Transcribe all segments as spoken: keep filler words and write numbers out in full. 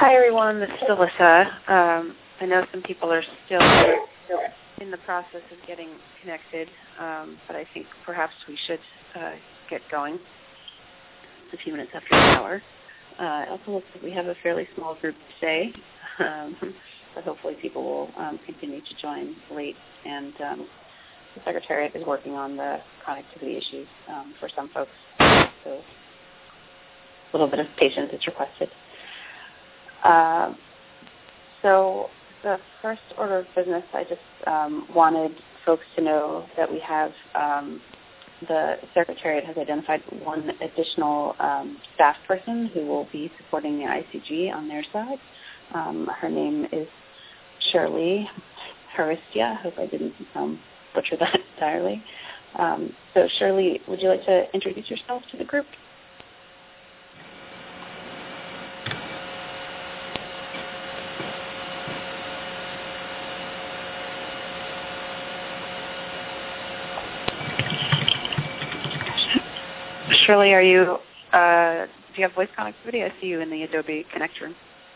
Hi, everyone. This is Alyssa. Um, I know some people are still, still in the process of getting connected, um, but I think perhaps we should uh, get going. It's a few minutes after the hour. Uh, it also looks like we have a fairly small group today, um, but hopefully people will um, continue to join late. And um, the Secretariat is working on the connectivity issues um, for some folks, so a little bit of patience is requested. Uh, so the first order of business, I just um, wanted folks to know that we have um, the Secretariat has identified one additional um, staff person who will be supporting the I C G on their side. Um, her name is Shirley Haristia. I hope I didn't um, butcher that entirely. Um, so Shirley, would you like to introduce yourself to the group? Shirley, are you, uh, do you have voice connectivity? I see you in the Adobe Connect room.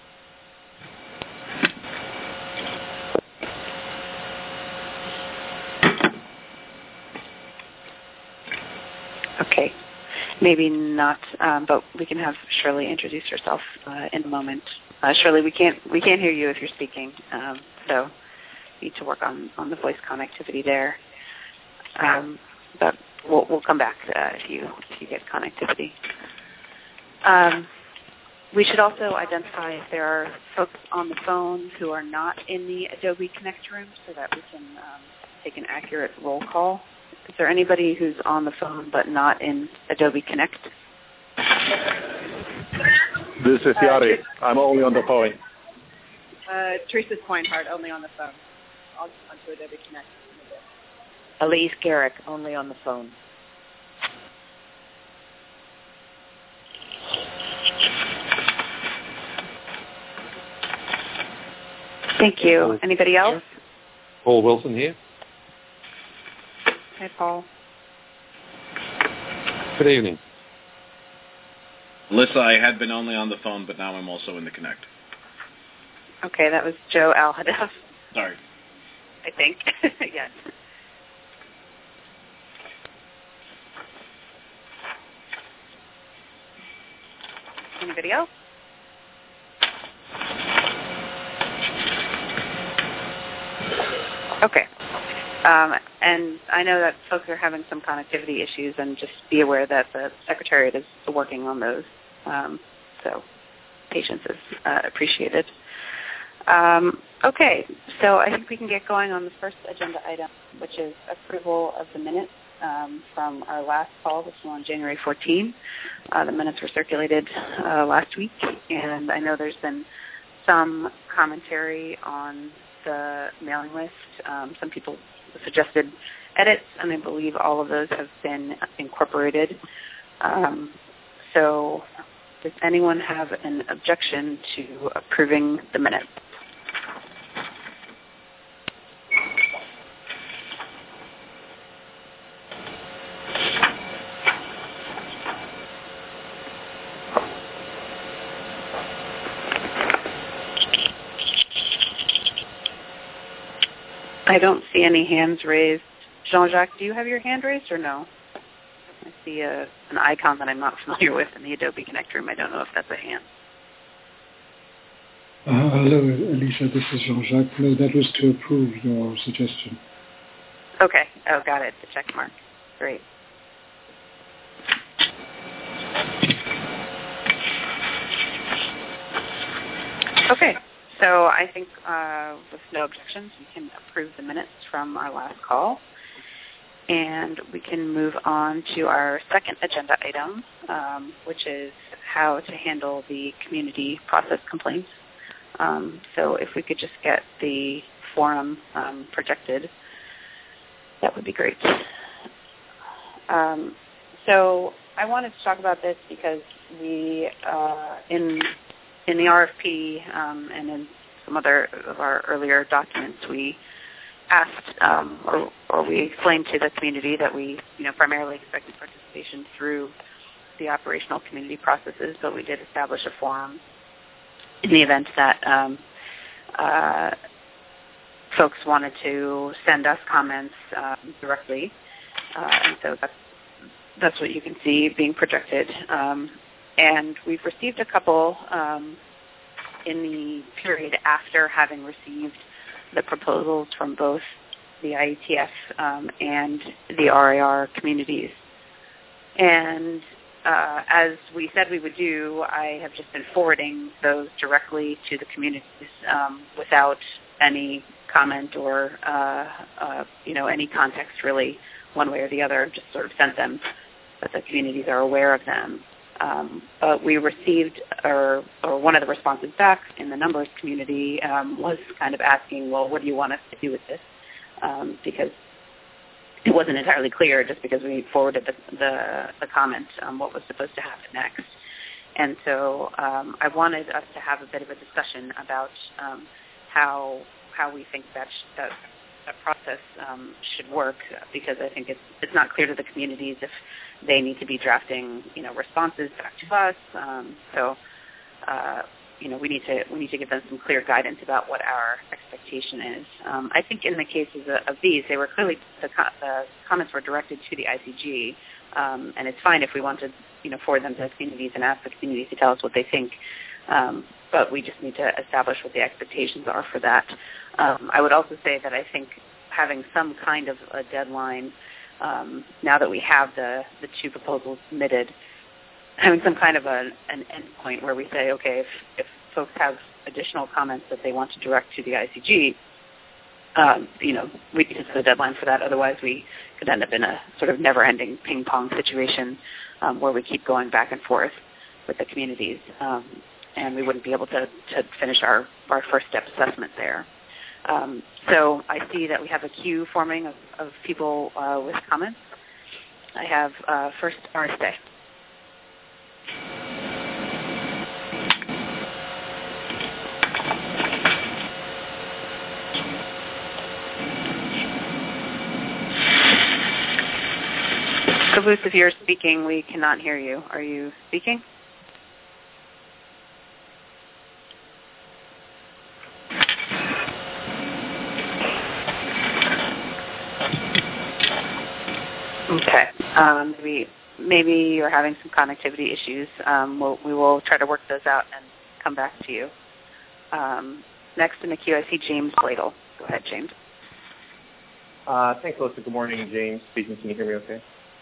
Okay, maybe not, um, but we can have Shirley introduce herself uh, in a moment. Uh, Shirley, we can't we can't hear you if you're speaking, um, so we need to work on, on the voice connectivity there. Um, but we'll, we'll come back uh, if you if you get connectivity. Um, we should also identify if there are folks on the phone who are not in the Adobe Connect room so that we can um, take an accurate roll call. Is there anybody who's on the phone but not in Adobe Connect? This is Yari. Uh, I'm only on the phone. Uh, Teresa's Pointhart, only on the phone. I'll onto Adobe Connect. Elise Garrick, only on the phone. Thank you. Anybody else? Paul Wilson here. Hi, Paul. Good evening. Alyssa, I had been only on the phone, but now I'm also in the Connect. Okay, that was Joe Al-Hadaf. Sorry. I think. Yes. Anybody else? Okay. Um, and I know that folks are having some connectivity issues, and just be aware that the Secretariat is working on those. Um, so patience is uh, appreciated. Um, okay, so I think we can get going on the first agenda item, which is approval of the minutes um, from our last call. This was on January fourteenth. Uh, the minutes were circulated uh, last week, and I know there's been some commentary on the mailing list. Um, some people suggested edits, and I believe all of those have been incorporated. Um, so does anyone have an objection to approving the minutes? I don't see any hands raised. Jean-Jacques, do you have your hand raised or no? I see a, an icon that I'm not familiar with in the Adobe Connect room. I don't know if that's a hand. Uh, hello, Alicia. This is Jean-Jacques. No, that was to approve your suggestion. Okay. Oh, got it. The check mark. Great. Okay. So I think uh, with no objections, we can approve the minutes from our last call. And we can move on to our second agenda item, um, which is how to handle the community process complaints. Um, so if we could just get the forum um, projected, that would be great. Um, so I wanted to talk about this because we, uh, in in the R F P um, and in some other of our earlier documents, we asked um, or, or we explained to the community that we, you know, primarily expected participation through the operational community processes, but we did establish a forum in the event that um, uh, folks wanted to send us comments uh, directly. Uh, and so that's, that's what you can see being projected. Um, and we've received a couple um, in the period after having received the proposals from both the I E T F um, and the R A R communities. And uh, as we said we would do, I have just been forwarding those directly to the communities um, without any comment or, uh, uh, you know, any context really one way or the other, just sort of sent them, but the communities are aware of them. Um, but we received, or, or one of the responses back in the numbers community um, was kind of asking, well, what do you want us to do with this? Um, because it wasn't entirely clear just because we forwarded the, the, the comment um, what was supposed to happen next. And so um, I wanted us to have a bit of a discussion about um, how how we think that sh- that, that process um, should work, because I think it's it's not clear to the communities if they need to be drafting, you know, responses back to us. Um, so, uh, you know, we need to we need to give them some clear guidance about what our expectation is. Um, I think in the cases of, of these, they were clearly the, co- the comments were directed to the I C G, um, and it's fine if we want to, you know, forward them to the communities and ask the communities to tell us what they think. Um, but we just need to establish what the expectations are for that. Um, I would also say that I think having some kind of a deadline, um, now that we have the, the two proposals submitted, having some kind of a, an end point where we say, okay, if, if folks have additional comments that they want to direct to the I C G, um, you know, we need to set a deadline for that. Otherwise, we could end up in a sort of never-ending ping-pong situation um, where we keep going back and forth with the communities, um, and we wouldn't be able to, to finish our, our first step assessment there. Um, so I see that we have a queue forming of, of people uh, with comments. I have uh, first Ariste. Caboose, if you're speaking, we cannot hear you. Are you speaking? Okay. Um, maybe, maybe you're having some connectivity issues. Um, we'll, we will try to work those out and come back to you. Um, next in the queue, I see James Bladel. Go ahead, James. Uh, thanks, Alyssa. Good morning. James speaking. Can you hear me okay?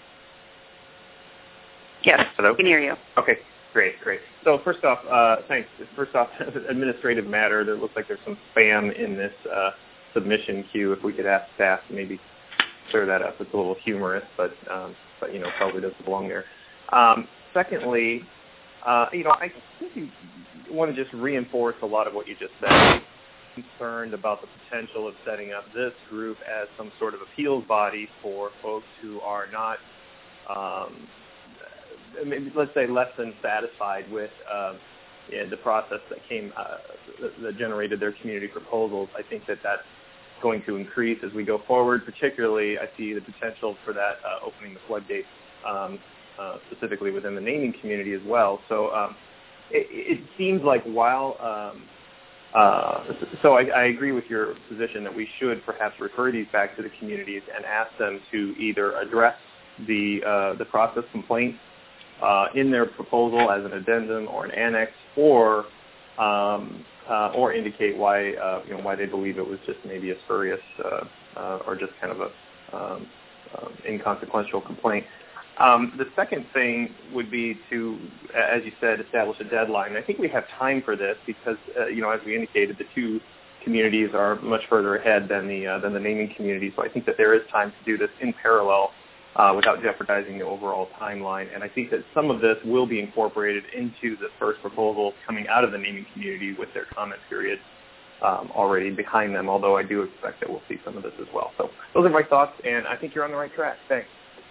Yes. Hello? I can hear you. Okay. Great, great. So first off, uh, thanks. First off, administrative matter. There looks like there's some spam in this uh, submission queue. If we could ask staff to maybe clear that up. It's a little humorous, but um, but you know probably doesn't belong there. Um, secondly, uh, you know I think you want to just reinforce a lot of what you just said. I'm concerned about the potential of setting up this group as some sort of appeals body for folks who are not, um, maybe, let's say, less than satisfied with uh, yeah, the process that came uh, that, that generated their community proposals. I think that that's going to increase as we go forward. Particularly, I see the potential for that uh, opening the floodgates, um, uh, specifically within the naming community as well. So um, it, it seems like while, um, uh, so I, I agree with your position that we should perhaps refer these back to the communities and ask them to either address the uh, the process complaint uh, in their proposal as an addendum or an annex, or um, Uh, or indicate why uh, you know why they believe it was just maybe a spurious uh, uh, or just kind of a um, uh, inconsequential complaint. Um, the second thing would be to, as you said, establish a deadline. I think we have time for this because uh, you know as we indicated, the two communities are much further ahead than the uh, than the naming community. So I think that there is time to do this in parallel uh, without jeopardizing the overall timeline. And I think that some of this will be incorporated into the first proposal coming out of the naming community with their comment period um, already behind them, although I do expect that we'll see some of this as well. So those are my thoughts, and I think you're on the right track. Thanks.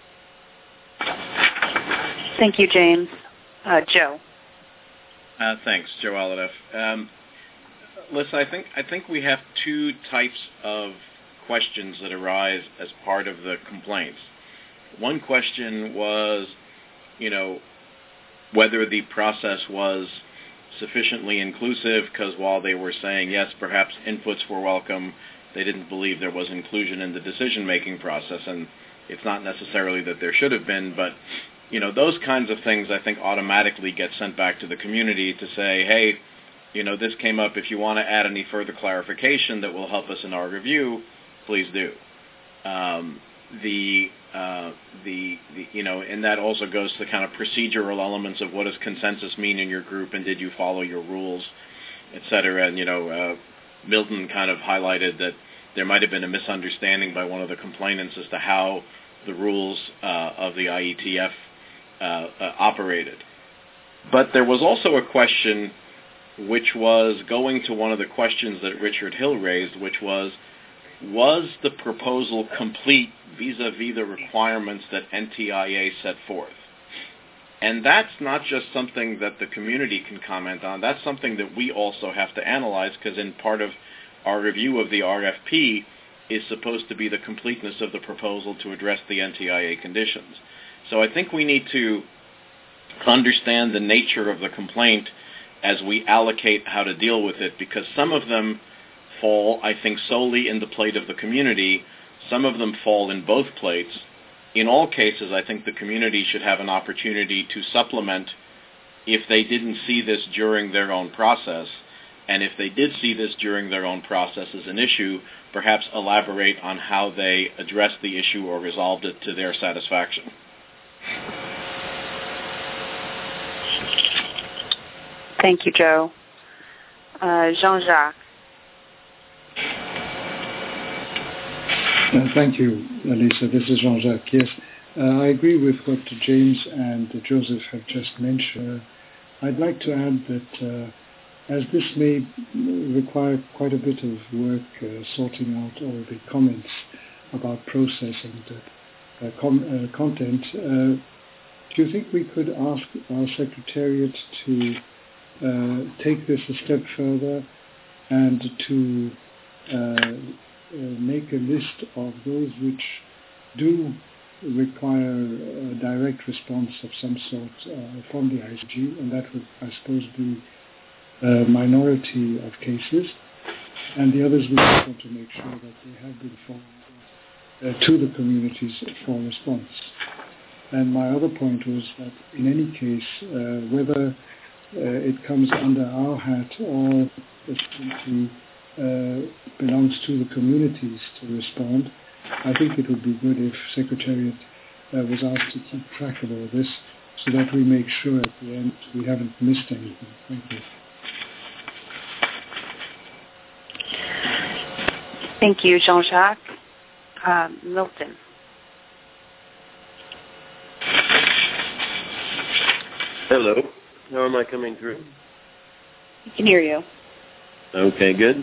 Thank you, James. Uh, Joe. Uh, thanks, Joe Aladiff. Um, listen, I think I think we have two types of questions that arise as part of the complaints. One question was, you know, whether the process was sufficiently inclusive, because while they were saying, yes, perhaps inputs were welcome, they didn't believe there was inclusion in the decision-making process, and it's not necessarily that there should have been, but, you know, those kinds of things I think automatically get sent back to the community to say, hey, you know, this came up. If you want to add any further clarification that will help us in our review, please do. Um, the, uh, the, the, you know, and that also goes to kind of procedural elements of what does consensus mean in your group, and did you follow your rules, et cetera. And, you know, uh, Milton kind of highlighted that there might have been a misunderstanding by one of the complainants as to how the rules uh, of the I E T F uh, uh, operated. But there was also a question which was going to one of the questions that Richard Hill raised, which was, was the proposal complete vis-a-vis the requirements that N T I A set forth? And that's not just something that the community can comment on. That's something that we also have to analyze, because in part of our review of the R F P is supposed to be the completeness of the proposal to address the N T I A conditions. So I think we need to understand the nature of the complaint as we allocate how to deal with it, because some of them fall, I think, solely in the plate of the community. Some of them fall in both plates. In all cases, I think the community should have an opportunity to supplement if they didn't see this during their own process, and if they did see this during their own process as an issue, perhaps elaborate on how they addressed the issue or resolved it to their satisfaction. Thank you, Joe. Uh, Jean-Jacques. Uh, thank you, Elisa. This is Jean-Jacques. Yes, uh, I agree with what James and Joseph have just mentioned. Uh, I'd like to add that uh, as this may require quite a bit of work uh, sorting out all the comments about process and uh, uh, com- uh, content, uh, do you think we could ask our Secretariat to uh, take this a step further and to uh, Uh, make a list of those which do require a direct response of some sort uh, from the I C G, and that would, I suppose, be a minority of cases, and the others we just want to make sure that they have been forwarded uh, to the communities for response. And my other point was that in any case, uh, whether uh, it comes under our hat or simply Uh, belongs to the communities to respond, I think it would be good if Secretariat uh, was asked to keep track of all this so that we make sure at the end we haven't missed anything. Thank you. Thank you, Jean-Jacques. Um, Milton. Hello. How am I coming through? I can hear you. Okay, good.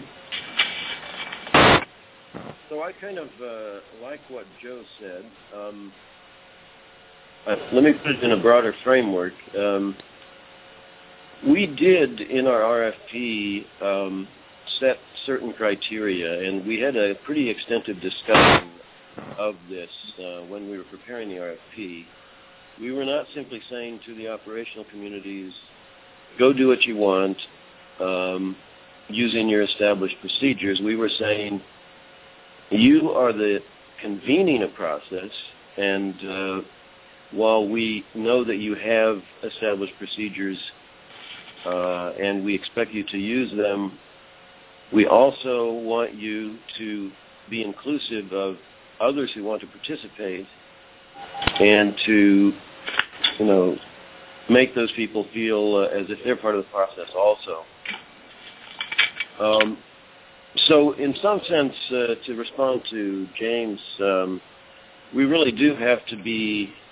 So I kind of uh, like what Joe said. Um, uh, let me put it in a broader framework. Um, we did, in our R F P, um, set certain criteria, and we had a pretty extensive discussion of this uh, when we were preparing the R F P. We were not simply saying to the operational communities, go do what you want, um, using your established procedures. We were saying, you are the convening a process, and uh, while we know that you have established procedures uh, and we expect you to use them, we also want you to be inclusive of others who want to participate and to, you know, make those people feel uh, as if they're part of the process also. Um, so in some sense, uh, to respond to James, um, we really do have to be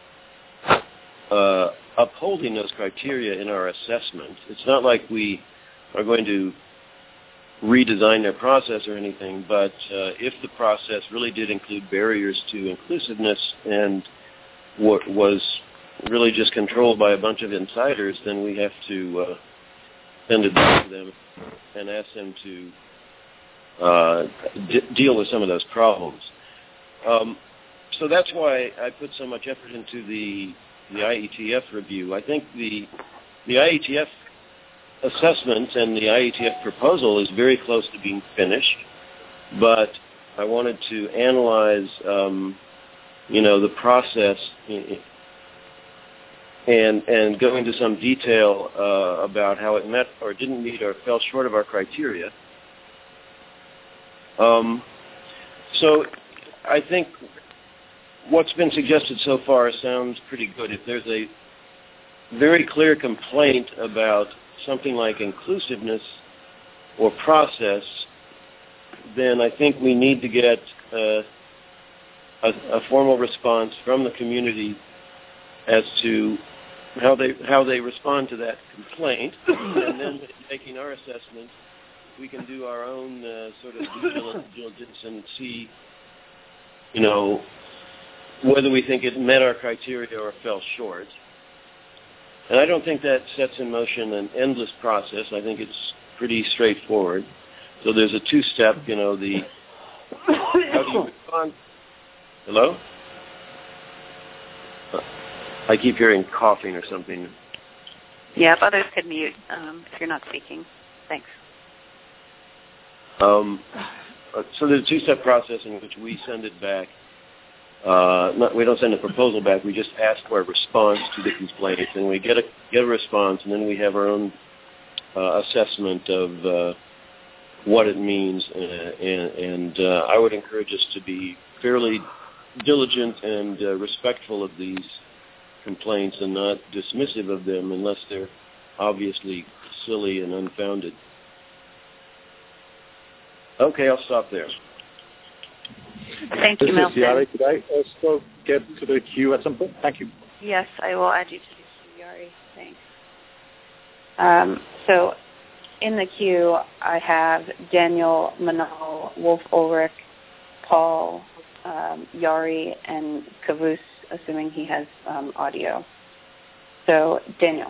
uh, upholding those criteria in our assessment. It's not like we are going to redesign their process or anything, but uh, if the process really did include barriers to inclusiveness and w- was really just controlled by a bunch of insiders, then we have to uh, send it back to them and ask them to uh, d- deal with some of those problems. Um, so that's why I put so much effort into the the I E T F review. I think the the I E T F assessment and the I E T F proposal is very close to being finished, but I wanted to analyze, um, you know, the process and and go into some detail uh, about how it met or didn't meet or fell short of our criteria. Um, so I think what's been suggested so far sounds pretty good. If there's a very clear complaint about something like inclusiveness or process, then I think we need to get uh, a, a formal response from the community as to how they how they respond to that complaint, and then making our assessment, we can do our own uh, sort of due diligence and see, you know, whether we think it met our criteria or fell short. And I don't think that sets in motion an endless process. I think it's pretty straightforward. So there's a two-step, you know, the how do you respond? Hello? I keep hearing coughing or something. Yeah, if others could mute um, if you're not speaking. Thanks. Um, so there's a two-step process in which we send it back. Uh, not, we don't send a proposal back. We just ask for a response to the complaint, and we get a get a response, and then we have our own uh, assessment of uh, what it means. Uh, and and uh, I would encourage us to be fairly diligent and uh, respectful of these complaints and not dismissive of them unless they're obviously silly and unfounded. Okay, I'll stop there. Thank you, Milton. This is Yari. Could I also get to the queue at some point? Thank you. Yes, I will add you to the queue, Yari. Thanks. Um, so in the queue, I have Daniel, Manal, Wolf Ulrich, Paul, um, Yari, and Kavus, assuming he has um, audio. So, Daniel.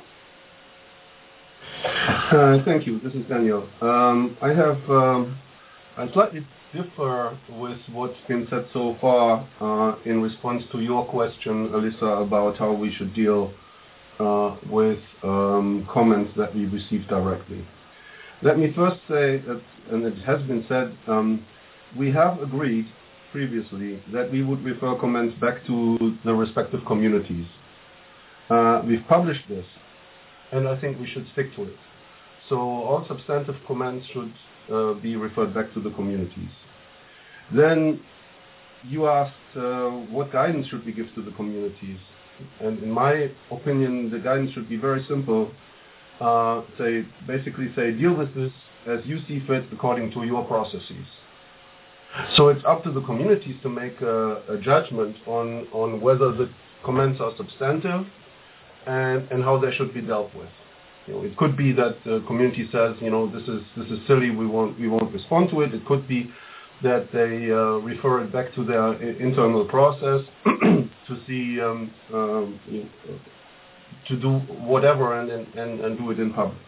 Uh, thank you. This is Daniel. Um, I have, um, I slightly differ with what's been said so far uh, in response to your question, Alyssa, about how we should deal uh, with um, comments that we receive directly. Let me first say that, and it has been said, um, we have agreed previously that we would refer comments back to the respective communities. Uh, we've published this, and I think we should stick to it. So all substantive comments should uh, be referred back to the communities. Then you asked uh, what guidance should we give to the communities. And in my opinion, the guidance should be very simple. Uh, say, basically say, deal with this as you see fit according to your processes. So it's up to the communities to make a, a judgment on, on whether the comments are substantive and, and how they should be dealt with. You know, it could be that the community says, you know, this is this is silly, we won't we won't respond to it. It could be that they uh, refer it back to their internal process to see um, um, you know, to do whatever and, and, and do it in public.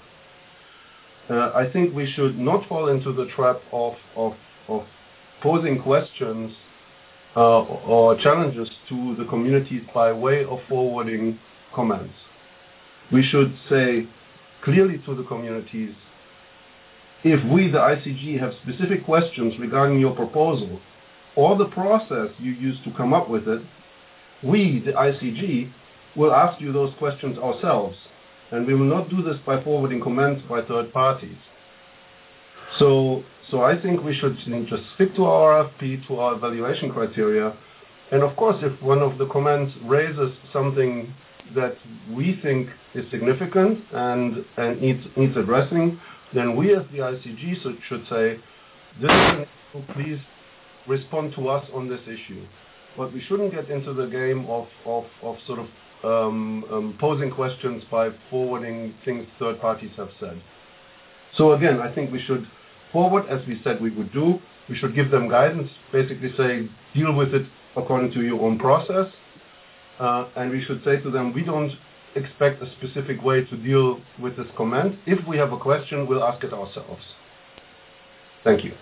Uh, I think we should not fall into the trap of of, of posing questions uh, or challenges to the communities by way of forwarding comments. We should say clearly to the communities, if we, the I C G, have specific questions regarding your proposal or the process you used to come up with it, we, the I C G, will ask you those questions ourselves, and we will not do this by forwarding comments by third parties. So, so I think we should just stick to our R F P, to our evaluation criteria, and of course, if one of the comments raises something that we think is significant and, and needs, needs addressing, then we as the I C G should, should say, this is an issue, please respond to us on this issue. But we shouldn't get into the game of, of, of sort of um, um, posing questions by forwarding things third parties have said. So again, I think we should forward, as we said we would do. We should give them guidance, basically say, deal with it according to your own process. Uh, and we should say to them, we don't expect a specific way to deal with this comment. If we have a question, we'll ask it ourselves. Thank you.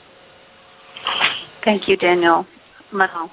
Thank you, Daniel. Manal.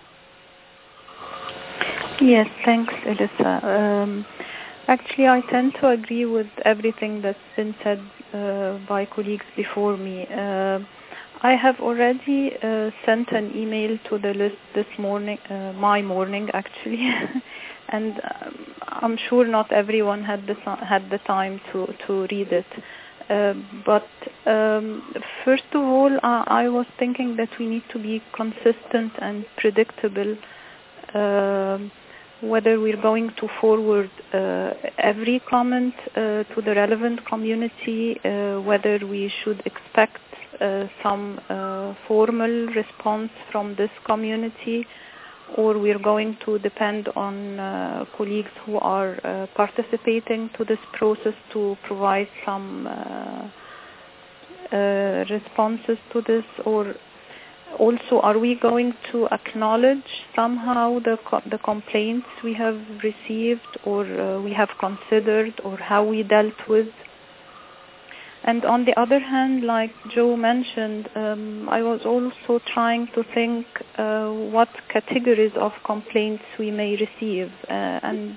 Yes, thanks, Alyssa. Um, actually, I tend to agree with everything that's been said uh, by colleagues before me. Uh, I have already uh, sent an email to the list this morning, uh, my morning actually, and um, I'm sure not everyone had the had the time to to read it. Uh, but um, first of all, uh, I was thinking that we need to be consistent and predictable. Uh, whether we're going to forward uh, every comment uh, to the relevant community, uh, whether we should expect uh, some uh, formal response from this community, or we're going to depend on uh, colleagues who are uh, participating to this process to provide some uh, uh, responses to this, or also, are we going to acknowledge somehow the co- the complaints we have received, or uh, we have considered, or how we dealt with? And on the other hand, like Joe mentioned, um, I was also trying to think uh, what categories of complaints we may receive. Uh, and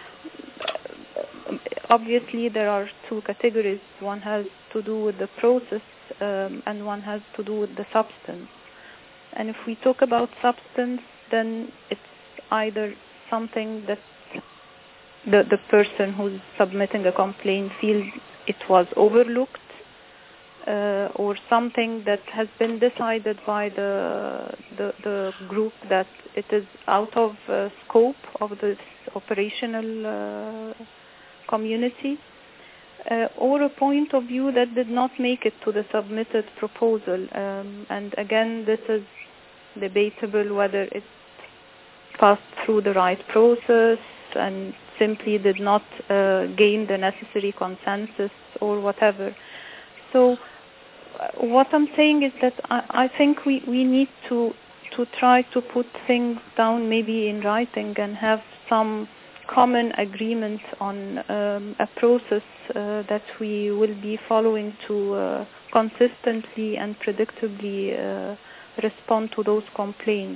obviously there are two categories. One has to do with the process um, and one has to do with the substance. And if we talk about substance, then it's either something that the, the person who's submitting a complaint feels it was overlooked, uh, or something that has been decided by the, the, the group that it is out of uh, scope of this operational uh, community, uh, or a point of view that did not make it to the submitted proposal. Um, and again, this is debatable whether it passed through the right process and simply did not uh, gain the necessary consensus or whatever. So uh, what I'm saying is that I, I think we, we need to to try to put things down maybe in writing and have some common agreement on um, a process uh, that we will be following to uh, consistently and predictably uh, respond to those complaints.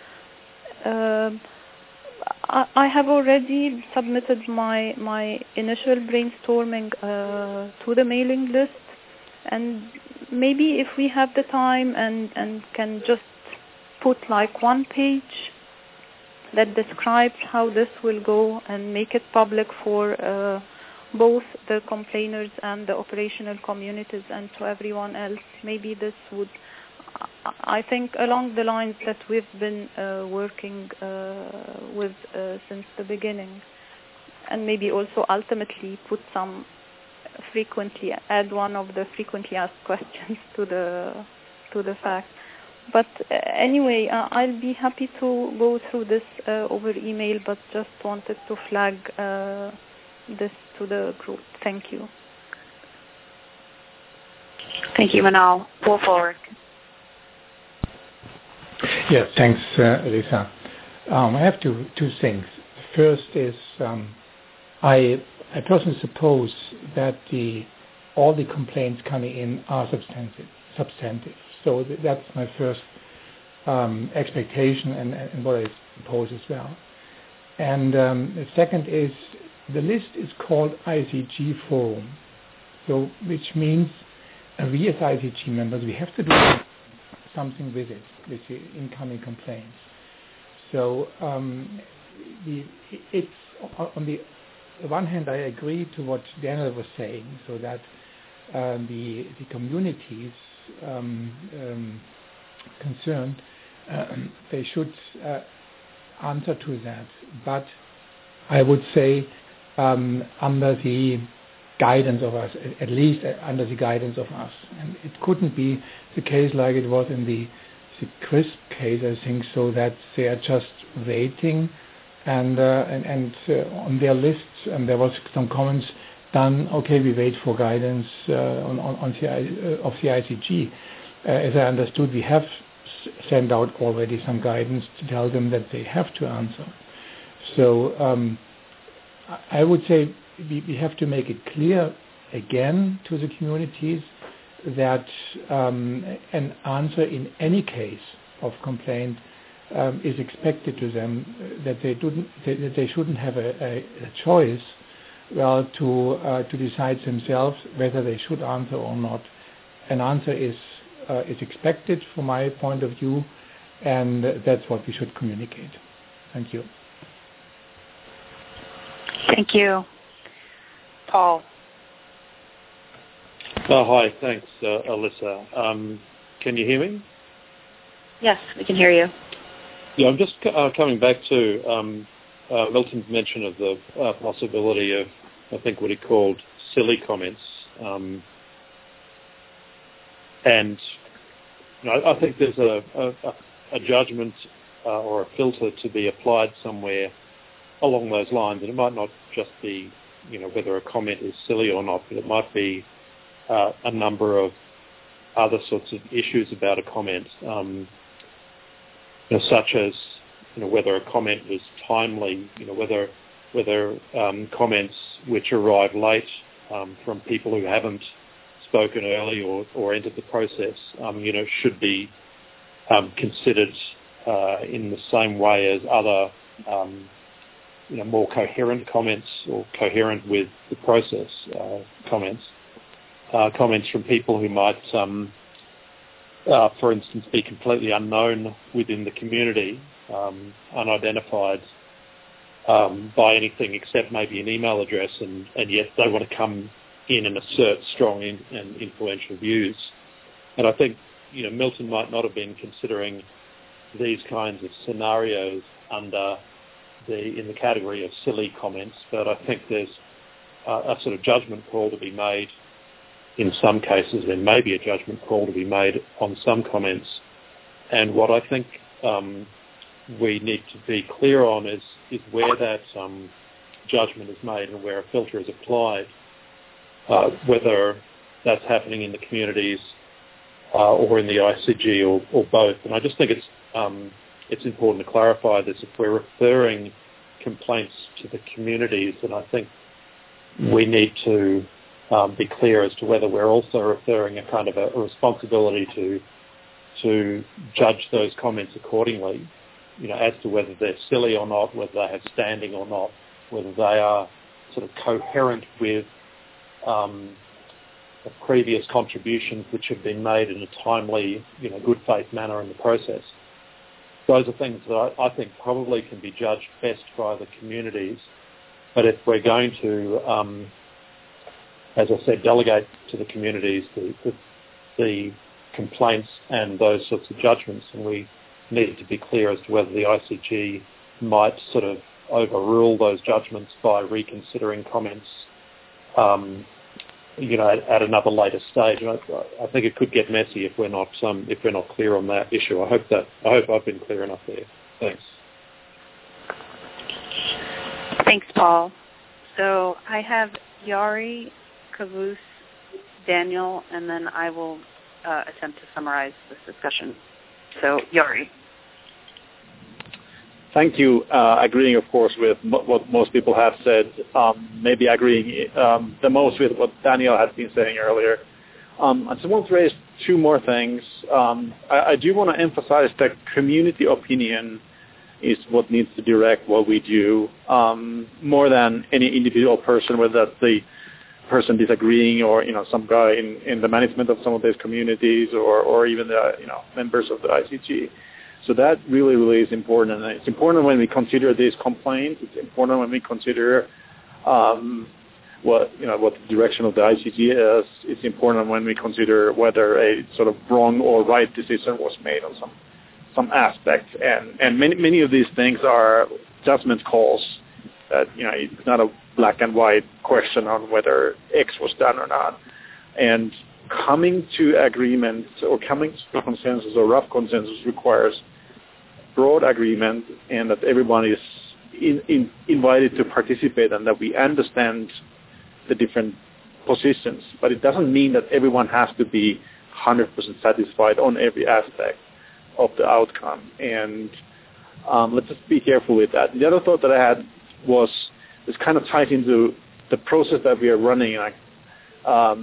Uh, I, I have already submitted my my initial brainstorming uh, to the mailing list, and maybe if we have the time and, and can just put like one page that describes how this will go and make it public for uh, both the complainers and the operational communities and to everyone else, maybe this would, I think, along the lines that we've been uh, working uh, with uh, since the beginning, and maybe also ultimately put some frequently, add one of the frequently asked questions to the to the fact. But uh, anyway, uh, I'll be happy to go through this uh, over email, but just wanted to flag uh, this to the group. Thank you. Thank you, Manal. Wolf Ulrich. Yeah, thanks, uh, Lisa. Um, I have two two things. First is um, I I personally suppose that the all the complaints coming in are substantive. Substantive. So th- that's my first um, expectation and, and what I suppose as well. And um, the second is the list is called I C G Forum, so which means uh, we as I C G members we have to do something with it, with the incoming complaints. So um, the, it's on the one hand I agree to what Daniel was saying, so that um, the the communities um, um, concerned uh, they should uh, answer to that, but I would say um, under the guidance of us, at least under the guidance of us. And it couldn't be the case like it was in the, the CRISP case, I think, so that they are just waiting and uh, and, and uh, on their lists, and there was some comments done, okay, we wait for guidance uh, on, on, on the, uh, of the I C G. Uh, as I understood, we have s- sent out already some guidance to tell them that they have to answer. So um, I would say we, we have to make it clear again to the communities that um, an answer in any case of complaint um, is expected to them, that they, didn't, that they shouldn't have a, a, a choice well, to uh, to decide themselves whether they should answer or not. An answer is uh, is expected from my point of view, and that's what we should communicate. Thank you. Thank you. Paul. Oh, hi. Thanks, uh, Alyssa. Um, can you hear me? Yes, we can hear you. Yeah, I'm just uh, coming back to um, uh, Milton's mention of the uh, possibility of, I think, what he called silly comments. Um, and you know, I think there's a, a, a judgment uh, or a filter to be applied somewhere along those lines. And it might not just be, you know, whether a comment is silly or not, but it might be uh, a number of other sorts of issues about a comment. Um, You know, such as you know, whether a comment was timely, you know, whether whether um, comments which arrive late um, from people who haven't spoken early or, or entered the process, um, you know, should be um, considered uh, in the same way as other, um, you know, more coherent comments or coherent with the process uh, comments, uh, comments from people who might. Um, Uh, for instance, be completely unknown within the community, um, unidentified um, by anything except maybe an email address, and, and yet they want to come in and assert strong in, and influential views. And I think, you know, Milton might not have been considering these kinds of scenarios under the in the category of silly comments, but I think there's uh, a sort of judgment call to be made. In some cases, there may be a judgment call to be made on some comments. And what I think um, we need to be clear on is, is where that um, judgment is made and where a filter is applied, uh, whether that's happening in the communities uh, or in the I C G or, or both. And I just think it's um, it's important to clarify this. If we're referring complaints to the communities, then I think we need to Um, be clear as to whether we're also referring a kind of a, a responsibility to to judge those comments accordingly, you know, as to whether they're silly or not, whether they have standing or not, whether they are sort of coherent with um, the previous contributions which have been made in a timely, you know, good faith manner in the process. Those are things that I, I think probably can be judged best by the communities. But if we're going to um, as I said, delegate to the communities the, the, the complaints and those sorts of judgments, and we need to be clear as to whether the I C G might sort of overrule those judgments by reconsidering comments, um, you know, at, at another later stage. And I, I think it could get messy if we're not um, if we're not clear on that issue. I hope that I hope I've been clear enough there. Thanks. Thanks, Paul. So I have Yari, Kavus, Daniel, and then I will uh, attempt to summarize this discussion. So, Yari. Thank you. Uh, agreeing, of course, with m- what most people have said, um, maybe agreeing um, the most with what Daniel had been saying earlier. Um, I just want to raise two more things. Um, I, I do want to emphasize that community opinion is what needs to direct what we do, um, more than any individual person, whether that's the person disagreeing or, you know, some guy in, in the management of some of these communities or, or even the, you know, members of the I C G. So that really, really is important. And it's important when we consider these complaints. It's important when we consider um, what, you know, what the direction of the I C G is. It's important when we consider whether a sort of wrong or right decision was made on some some aspect. And, and many, many of these things are judgment calls that, you know, it's not a black and white question on whether X was done or not. And coming to agreement or coming to consensus or rough consensus requires broad agreement and that everyone is in, in, invited to participate and that we understand the different positions. But it doesn't mean that everyone has to be one hundred percent satisfied on every aspect of the outcome. And um, let's just be careful with that. The other thought that I had was this kind of ties into the process that we are running. Like, um,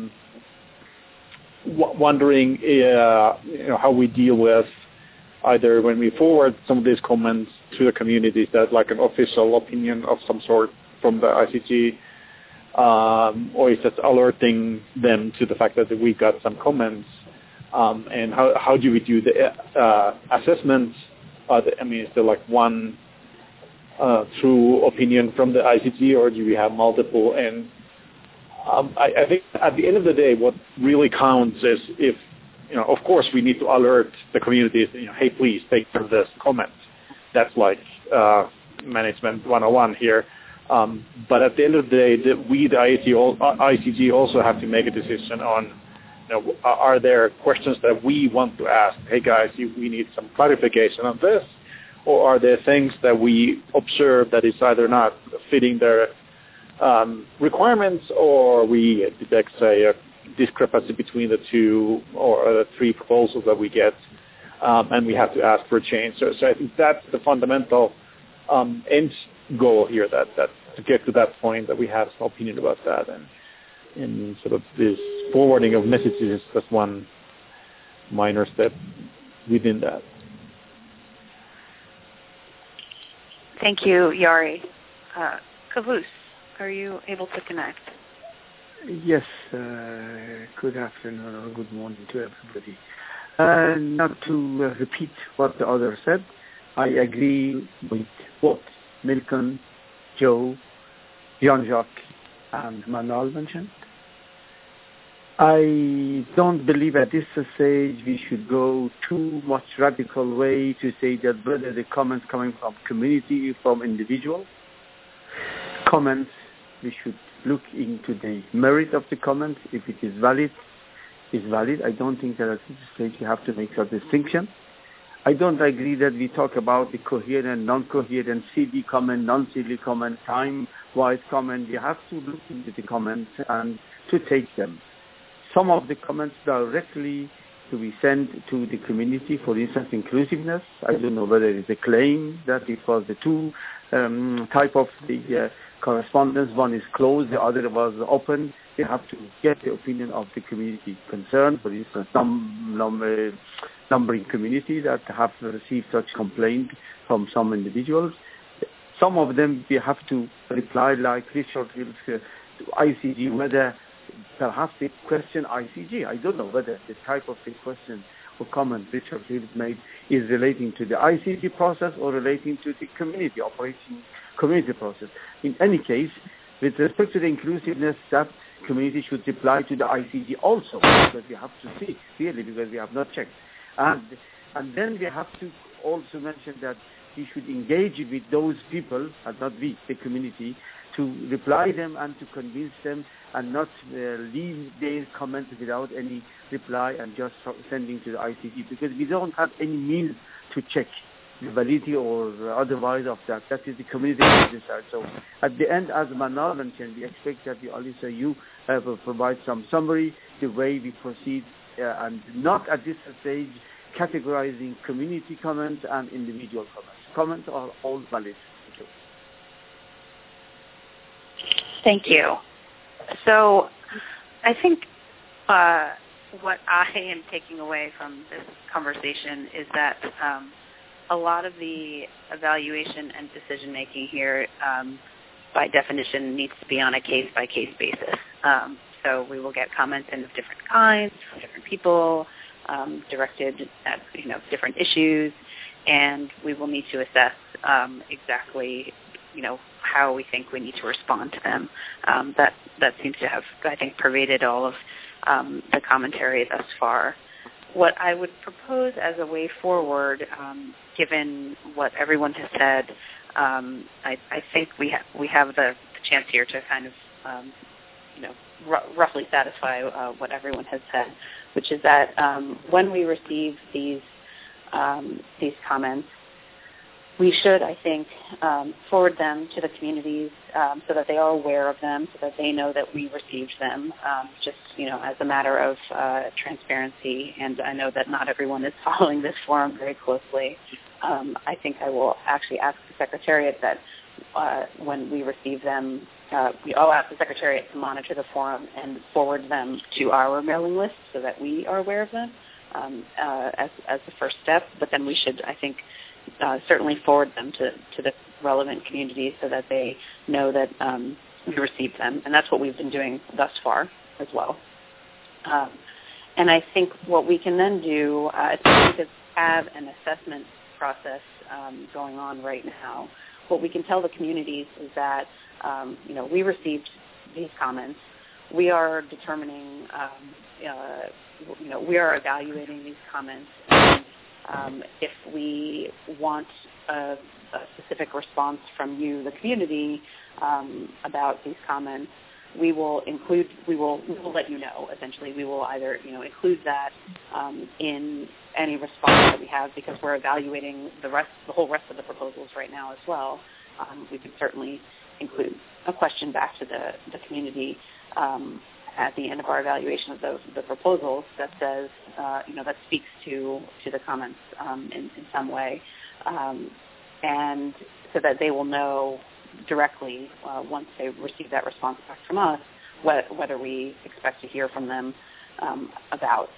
w- wondering uh, you know, how we deal with either when we forward some of these comments to the communities that like an official opinion of some sort from the I C G, um, or is it alerting them to the fact that we got some comments? Um, and how how do we do the uh, assessments? Uh, the, I mean, is there like one uh, true opinion from the I C G, or do we have multiple? And um, I, I think at the end of the day, what really counts is if, you know, of course, we need to alert the community, you know, hey, please take care of this comment. That's like uh, management one oh one here. Um, but at the end of the day, the, we, the I C G, also have to make a decision on, you know, are there questions that we want to ask? Hey, guys, you, we need some clarification on this. Or are there things that we observe that is either not fitting their um, requirements, or we detect, say, a discrepancy between the two or the three proposals that we get, um, and we have to ask for a change. So, so I think that's the fundamental um, end goal here, that, that to get to that point that we have some opinion about that. And in sort of this forwarding of messages is just one minor step within that. Thank you, Jari. Uh, Kavus, are you able to connect? Yes, uh, good afternoon or good morning to everybody. Uh, not to uh, repeat what the other said, I agree with what Milton, Joe, Jean-Jacques, and Manuel mentioned. I don't believe at this stage we should go too much radical way to say that whether the comments coming from community, from individual comments, we should look into the merit of the comment. If it is valid, is valid. I don't think that at this stage we have to make a distinction. I don't agree that we talk about the coherent, non-coherent, C D comment, non-C D comment, time-wise comment. You have to look into the comments and to take them. Some of the comments directly to be sent to the community, for instance, inclusiveness. I don't know whether it's a claim that it was the two um, type of the uh, correspondence. One is closed, the other was open. They have to get the opinion of the community concerned, for instance, some number, numbering community that have received such complaint from some individuals. Some of them we have to reply like Richard Hills uh, to I C G, whether perhaps the question I C G, I don't know whether the type of the question or comment Richard Hills made is relating to the I C G process or relating to the community operating community process. In any case, with respect to the inclusiveness, that community should reply to the I C G also, because we have to see clearly, because we have not checked. And, and then we have to also mention that we should engage with those people, and not we, the community, to reply them and to convince them, and not uh, leave their comments without any reply and just sending to the I C G, because we don't have any means to check the validity or otherwise of that. That is the community decide. So at the end, as Manuel mentioned, we expect that the Alisa, you uh, will provide some summary, the way we proceed, uh, and not at this stage categorizing community comments and individual comments. Comments are all valid. Thank you. Thank you. So I think uh, what I am taking away from this conversation is that um, a lot of the evaluation and decision-making here, um, by definition, needs to be on a case-by-case basis. Um, so we will get comments in of different kinds from different people, um, directed at, you know, different issues, and we will need to assess um, exactly, you know, how we think we need to respond to them. Um, that that seems to have, I think, pervaded all of um, the commentary thus far. What I would propose as a way forward, um, given what everyone has said, um, I, I think we ha- we have the, the chance here to kind of, um, you know, r- roughly satisfy uh, what everyone has said, which is that um, when we receive these um, these comments, we should, I think, um, forward them to the communities um, so that they are aware of them, so that they know that we received them, um, just, you know, as a matter of uh, transparency. And I know that not everyone is following this forum very closely. Um, I think I will actually ask the Secretariat that uh, when we receive them, uh, we all ask the Secretariat to monitor the forum and forward them to our mailing list so that we are aware of them um, uh, as, as the first step. But then we should, I think, Uh, certainly forward them to, to the relevant communities so that they know that um, we receive them, and that's what we've been doing thus far as well. Um, and I think what we can then do, uh, especially because we have an assessment process um, going on right now, what we can tell the communities is that, um, you know, we received these comments. We are determining, um, uh, you know, we are evaluating these comments. And, um, if we want a, a specific response from you, the community, um, about these comments, we will include, we will, we will let you know. Essentially, we will either, you know, include that um, in any response that we have, because we're evaluating the rest, the whole rest of the proposals right now as well. Um, we can certainly include a question back to the, the community um, at the end of our evaluation of those the proposals that says, uh, you know, that speaks to to the comments um, in, in some way, um, and so that they will know directly uh, once they receive that response back from us wh- whether we expect to hear from them um, about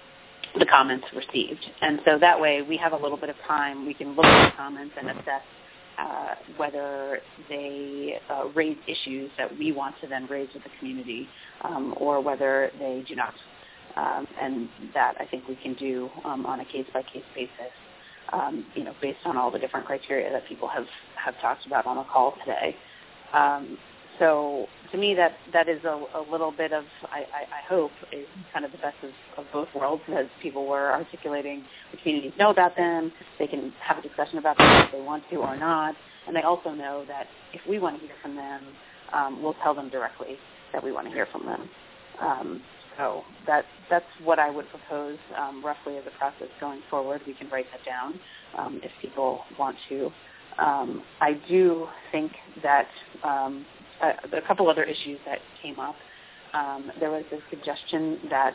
the comments received. And so that way we have a little bit of time. We can look at the comments and assess uh, whether they uh, raise issues that we want to then raise with the community um, or whether they do not. Um, and that I think we can do um, on a case-by-case basis, um, you know, based on all the different criteria that people have, have talked about on the call today. Um, so to me, that that is a, a little bit of, I, I, I hope, is kind of the best of, of both worlds, as people were articulating the communities know about them. They can have a discussion about them if they want to or not. And they also know that if we want to hear from them, um, we'll tell them directly that we want to hear from them. Um, so that that's what I would propose um, roughly as a process going forward. We can write that down um, if people want to. Um, I do think that um, a, a couple other issues that came up. Um, there was a suggestion that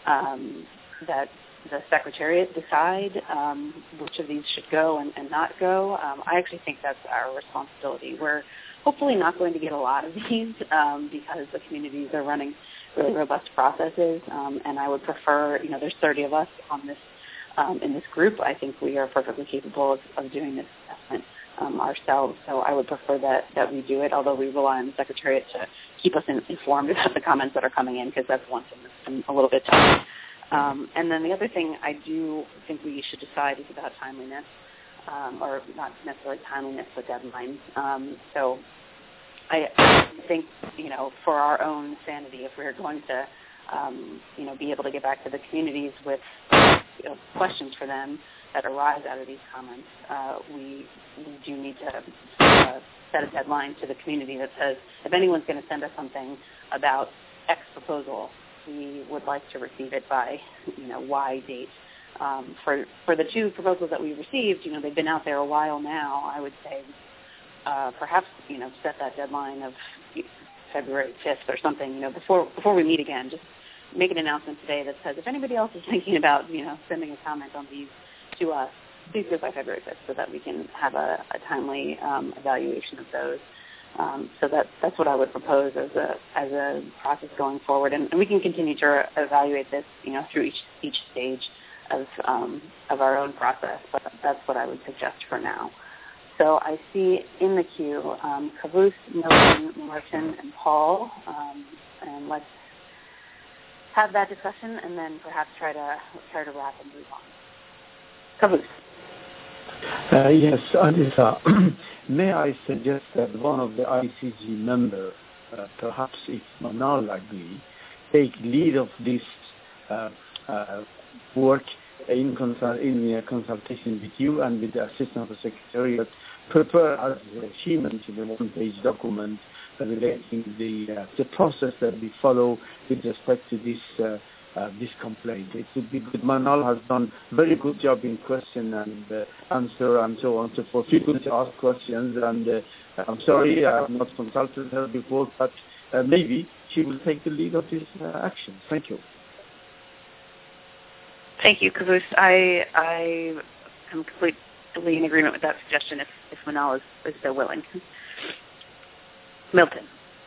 um, that the Secretariat decide um, which of these should go and, and not go. Um, I actually think that's our responsibility. We're hopefully not going to get a lot of these um, because the communities are running really robust processes, um, and I would prefer, you know, there's thirty of us on this um, in this group. I think we are perfectly capable of, of doing this assessment um, ourselves, so I would prefer that, that we do it, although we rely on the Secretariat to keep us in, informed about the comments that are coming in, because that's one thing that's been a little bit tough. Um, and then the other thing I do think we should decide is about timeliness, um, or not necessarily timeliness, but deadlines. Um, so I, I think, you know, for our own sanity, if we're going to, um, you know, be able to get back to the communities with, you know, questions for them that arise out of these comments, uh, we, we do need to uh, set a deadline to the community that says, if anyone's going to send us something about X proposal, we would like to receive it by, you know, Y date. Um, for for the two proposals that we received, you know, they've been out there a while now. I would say uh, perhaps, you know, set that deadline of February fifth or something, you know, before before we meet again. Just make an announcement today that says, if anybody else is thinking about, you know, sending a comment on these to us, please do it by February fifth so that we can have a, a timely um, evaluation of those. Um, so that, that's what I would propose as a as a process going forward, and, and we can continue to re- evaluate this, you know, through each each stage of um, of our own process. But that's what I would suggest for now. So I see in the queue um, Kavus, Milton, Martin, and Paul, um, and let's have that discussion, and then perhaps try to try to wrap and move on. Kavus. Uh, yes, Alisa, may I suggest that one of the I C G members, uh, perhaps if Manal agree, take lead of this uh, uh, work in, consult- in uh, consultation with you and with the Assistant of the Secretariat, prepare, as she mentioned, a one-page document relating the uh, the process that we follow with respect to this uh, Uh, this complaint. It would be good. Manal has done very good job in question and uh, answer and so on and so forth. People to ask questions, and uh, I'm sorry I have not consulted her before, but uh, maybe she will take the lead of this uh, action. Thank you. Thank you, Kavus. I I am completely in agreement with that suggestion if, if Manal is, is so willing. Milton.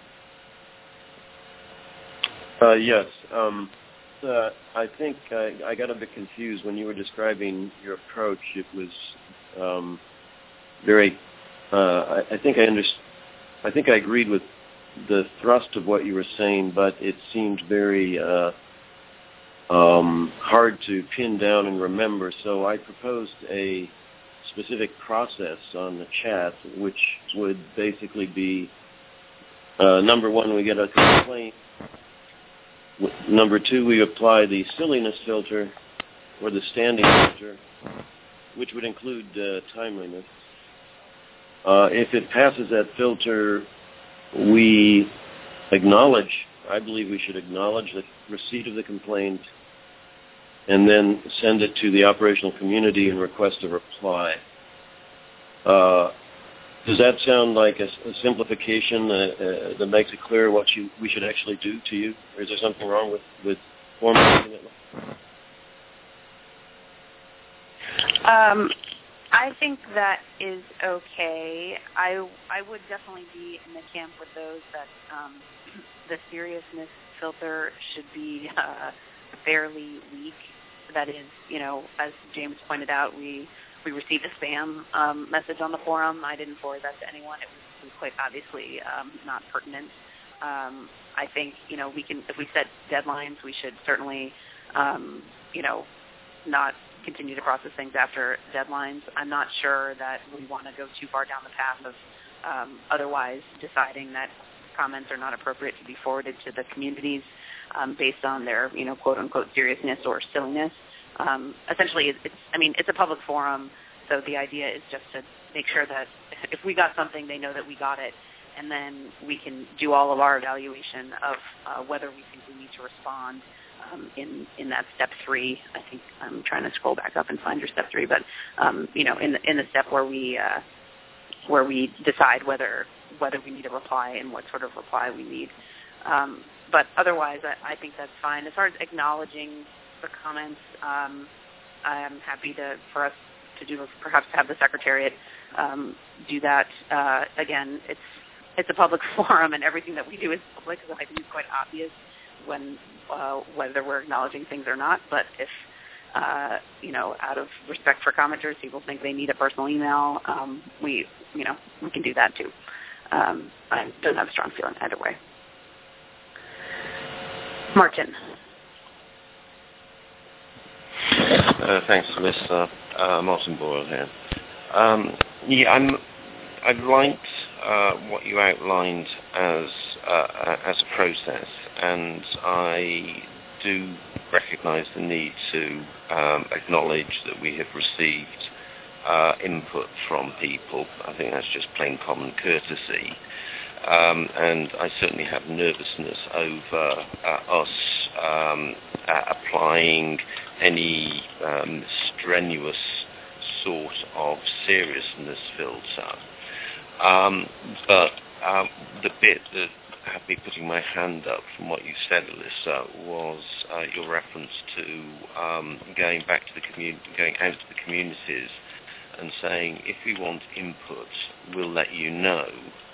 Uh, yes. Um, Uh, I think I, I got a bit confused when you were describing your approach. It was um, very. Uh, I, I think I underst- I think I agreed with the thrust of what you were saying, but it seemed very uh, um, hard to pin down and remember. So I proposed a specific process on the chat, which would basically be, uh, number one, we get a complaint. Number two, we apply the silliness filter or the standing filter, which would include uh, timeliness. Uh, if it passes that filter, we acknowledge, I believe we should acknowledge the receipt of the complaint and then send it to the operational community and request a reply. Uh, does that sound like a, a simplification uh, uh, that makes it clear what you, we should actually do to you? Or is there something wrong with, with formulating it? Um, I think that is okay. I I would definitely be in the camp with those that um, the seriousness filter should be uh, fairly weak. That is, you know, as James pointed out, we we received a spam um, message on the forum. I didn't forward that to anyone. It was, it was quite obviously um, not pertinent. Um, I think, you know, we can, if we set deadlines, we should certainly, um, you know, not continue to process things after deadlines. I'm not sure that we want to go too far down the path of um, otherwise deciding that comments are not appropriate to be forwarded to the communities um, based on their, you know, quote unquote seriousness or silliness. Um, essentially, it's, I mean, it's a public forum, so the idea is just to make sure that if we got something, they know that we got it, and then we can do all of our evaluation of uh, whether we think we need to respond um, in in that step three. I think I'm trying to scroll back up and find your step three, but um, you know, in the, in the step where we uh, where we decide whether whether we need a reply and what sort of reply we need. Um, but otherwise, I, I think that's fine. As far as acknowledging the comments, um, I'm happy to for us to do perhaps have the Secretariat um, do that. Uh, again, it's it's a public forum, and everything that we do is public, so I think it's quite obvious when uh, whether we're acknowledging things or not. But if uh, you know, out of respect for commenters, people think they need a personal email, um, we you know we can do that too. Um, I don't have a strong feeling either way. Martin. Uh, thanks, Melissa. Uh, Martin Boyle here. Um, yeah, I'm, I liked uh, what you outlined as uh, as a process, and I do recognise the need to um, acknowledge that we have received uh, input from people. I think that's just plain common courtesy. Um, and I certainly have nervousness over uh, us um, uh, applying any um, strenuous sort of seriousness filter. Um, but um, the bit that had me putting my hand up from what you said, Alyssa, was uh, your reference to um, going back to the community, going out to the communities and saying, if we want input, we'll let you know.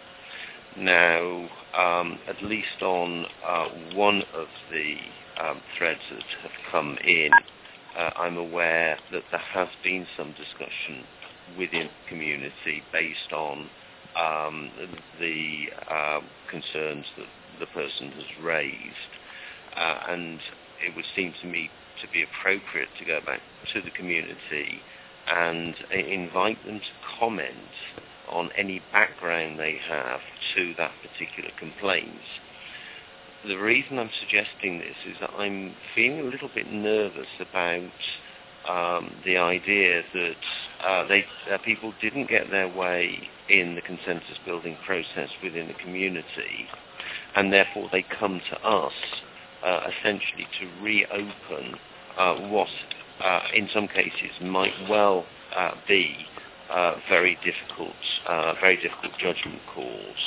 Now, um, at least on uh, one of the um, threads that have come in, uh, I'm aware that there has been some discussion within the community based on um, the uh, concerns that the person has raised. Uh, and it would seem to me to be appropriate to go back to the community and invite them to comment on any background they have to that particular complaint. The reason I'm suggesting this is that I'm feeling a little bit nervous about um, the idea that uh, they, uh, people didn't get their way in the consensus building process within the community, and therefore they come to us uh, essentially to reopen uh, what uh, in some cases might well uh, be Uh, very difficult, uh, very difficult judgment calls.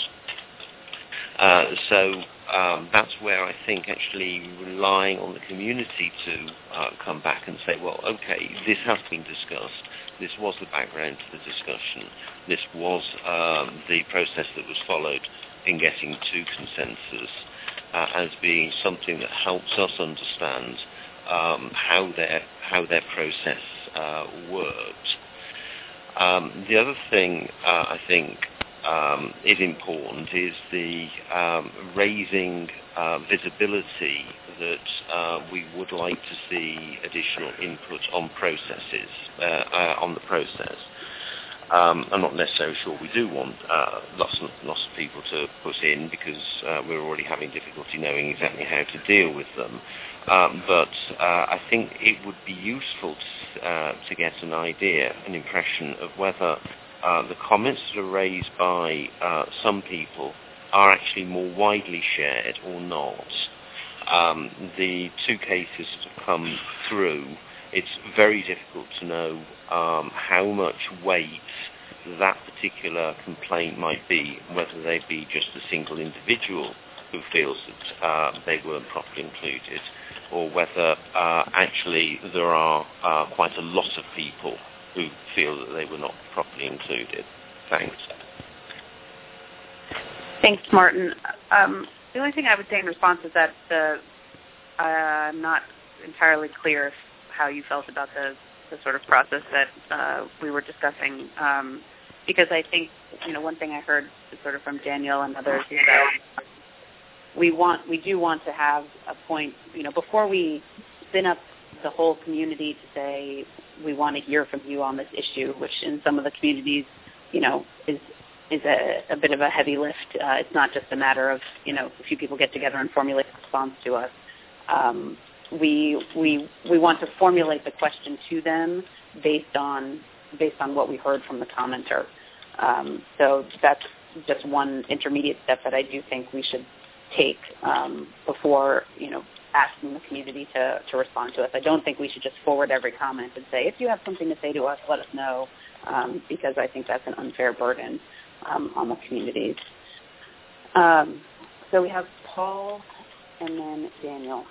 Uh, so um, that's where I think actually relying on the community to uh, come back and say, well, okay, this has been discussed. This was the background to the discussion. This was um, the process that was followed in getting to consensus uh, as being something that helps us understand um, how their how their process uh, worked. Um, the other thing uh, I think um, is important is the um, raising uh, visibility that uh, we would like to see additional input on processes, uh, uh, on the process. Um, I'm not necessarily sure we do want uh, lots and lots of people to put in because uh, we're already having difficulty knowing exactly how to deal with them. Um, but uh, I think it would be useful to, uh, to get an idea, an impression of whether uh, the comments that are raised by uh, some people are actually more widely shared or not. Um, the two cases that have come through, it's very difficult to know um, how much weight that particular complaint might be, whether they be just a single individual who feels that uh, they weren't properly included, or whether uh, actually there are uh, quite a lot of people who feel that they were not properly included. Thanks. Thanks, Martin. Um, the only thing I would say in response is that the, uh, I'm not entirely clear if how you felt about the, the sort of process that uh, we were discussing, um, because I think, you know, one thing I heard sort of from Daniel and others is that we want, we do want to have a point, you know, before we spin up the whole community to say we want to hear from you on this issue, which in some of the communities, you know, is is a, a bit of a heavy lift. Uh, it's not just a matter of, you know, a few people get together and formulate a response to us. Um, we we we want to formulate the question to them based on based on what we heard from the commenter. Um, so that's just one intermediate step that I do think we should take um, before, you know, asking the community to, to respond to us. I don't think we should just forward every comment and say, if you have something to say to us, let us know, um, because I think that's an unfair burden um, on the communities. Um, so we have Paul and then Daniel.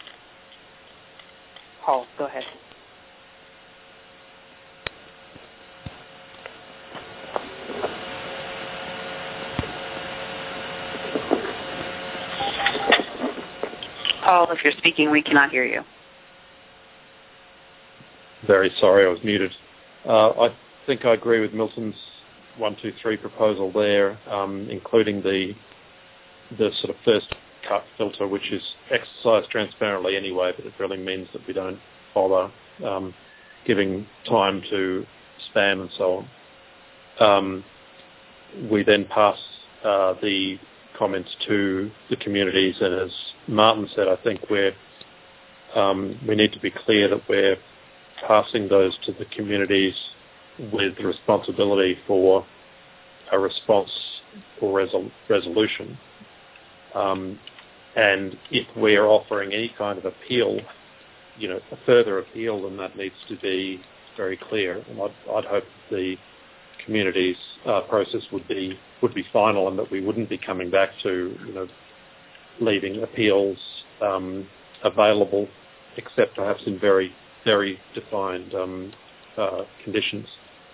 Paul, go ahead. Paul, if you're speaking, we cannot hear you. Very sorry, I was muted. Uh, I think I agree with Milton's one, two, three proposal there, um, including the the sort of first cut filter, which is exercised transparently anyway, but it really means that we don't bother um, giving time to spam and so on. Um, we then pass uh, the comments to the communities, and as Martin said, I think we're um, we need to be clear that we're passing those to the communities with responsibility for a response or resol- resolution. Um, and if we're offering any kind of appeal, you know, a further appeal, then that needs to be very clear. And I'd, I'd hope the community's uh, process would be would be final, and that we wouldn't be coming back to, you know, leaving appeals um, available, except perhaps in very very defined um, uh, conditions.